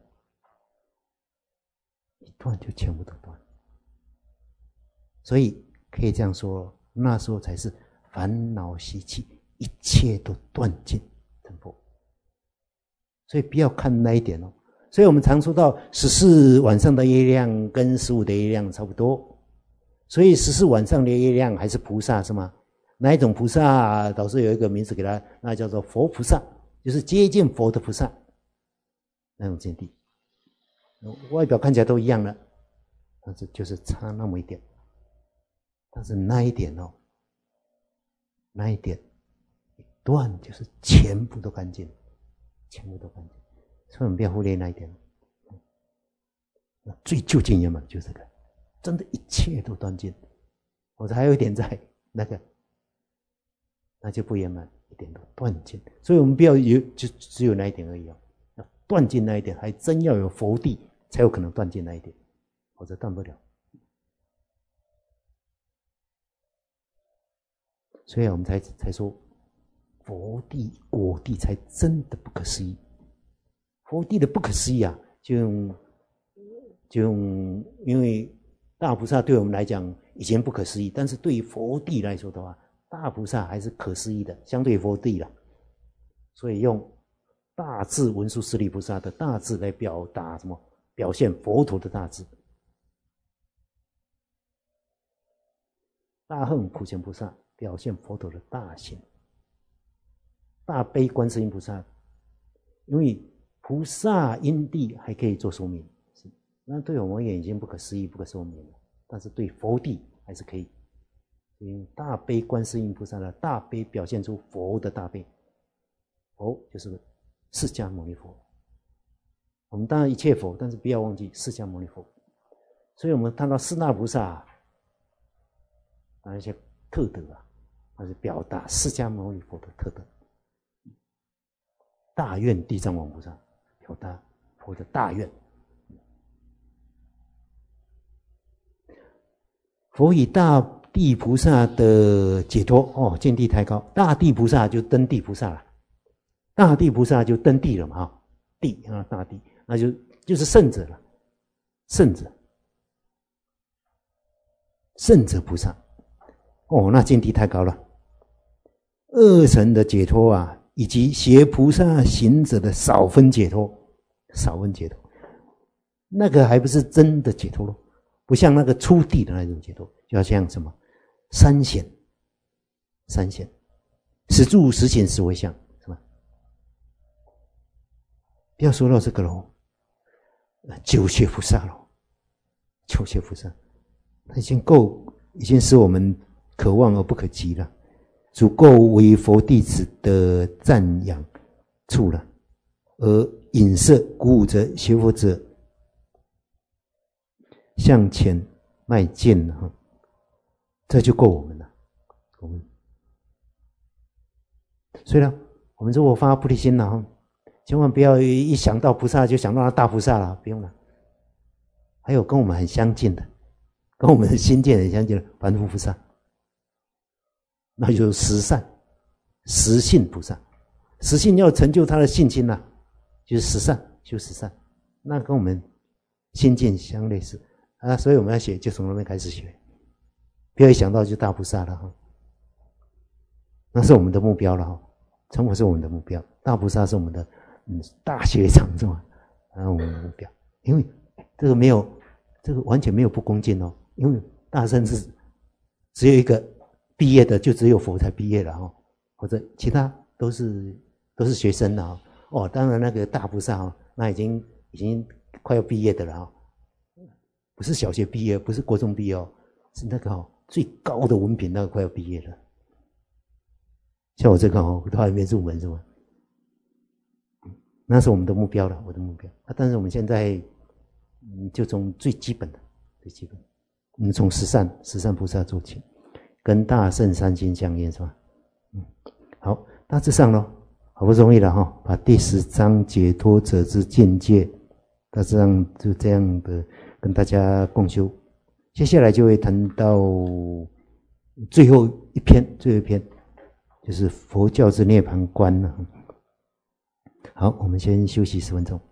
一断就全部都断，所以可以这样说，那时候才是烦恼习气一切都断尽成佛。所以不要看那一点哦。所以我们常说到14晚上的业量跟15的业量差不多，所以14晚上的业量还是菩萨是吗？哪一种菩萨？导师有一个名字给他，那叫做佛菩萨，就是接近佛的菩萨那种见地，外表看起来都一样了，但是就是差那么一点。但是那一点那一点一断就是全部都干净，全部都干净。所以我们不要忽略那一点。最究竟圆满就是这个，真的一切都断尽。或者还有一点在那个，那就不圆满，一点都断尽。所以我们不要就只有那一点而已要断尽那一点，还真要有佛地才有可能断尽那一点，否则断不了。所以我们才说佛地果地才真的不可思议。佛地的不可思议就用因为大菩萨对我们来讲以前不可思议，但是对于佛地来说的话，大菩萨还是可思议的，相对佛地了。所以用大智文殊师利菩萨的大智来表达什么？表现佛陀的大智。大恨普贤菩萨表现佛陀的大行。大悲观世音菩萨，因为菩萨因地还可以做说明，那对我们而言已经不可思议、不可说明了。但是对佛地还是可以。因为大悲观世音菩萨的大悲表现出佛的大悲，佛就是释迦牟尼佛。我们当然一切佛，但是不要忘记释迦牟尼佛。所以我们看到四大菩萨那些特德那是表达释迦牟尼佛的特德。大愿地藏王菩萨表达佛的大愿。佛以大地菩萨的解脱见地太高，大地菩萨就登地菩萨了，大地菩萨就登地了嘛地大地，那就是圣者了，圣者菩萨那见地太高了。二乘的解脱以及学菩萨行者的少分解脱，那个还不是真的解脱咯，不像那个初地的那种解脱，就要像什么三显，实住实显实为相，是吧？不要说到这个咯，九学菩萨咯，他已经使我们可望而不可及了，足够为佛弟子的赞扬处了，而引摄鼓舞着学佛者向前迈进了，这就够我们了。所以呢，我们如果发菩提心了，千万不要一想到菩萨就想到大菩萨了，不用了。还有跟我们很相近的，跟我们的心境很相近的凡夫菩萨，那就是实善、实信菩萨。实信要成就他的信心就是实善，修实善，那跟我们心境相类似所以我们要学，就从那边开始学，不要一想到就大菩萨了那是我们的目标了成佛是我们的目标，大菩萨是我们的大学长是吗？我们的目标，因为这个完全没有不恭敬因为大圣是只有一个毕业的，就只有佛才毕业了或者其他都是学生哦，当然那个大菩萨哦，那已经快要毕业的了哦，不是小学毕业，不是国中毕业哦，是那个哦最高的文凭，那个快要毕业了。像我这个哦，都还没入门是吗？那是我们的目标了，我的目标。但是我们现在，就从最基本的，我们从十善菩萨做起，跟大圣三心相应是吧？好，大致上呢，好不容易了哈，把第10章解脱者之境界，大致上就这样的跟大家共修。接下来就会谈到最后一篇，就是佛教之涅槃观了。好，我们先休息10分钟。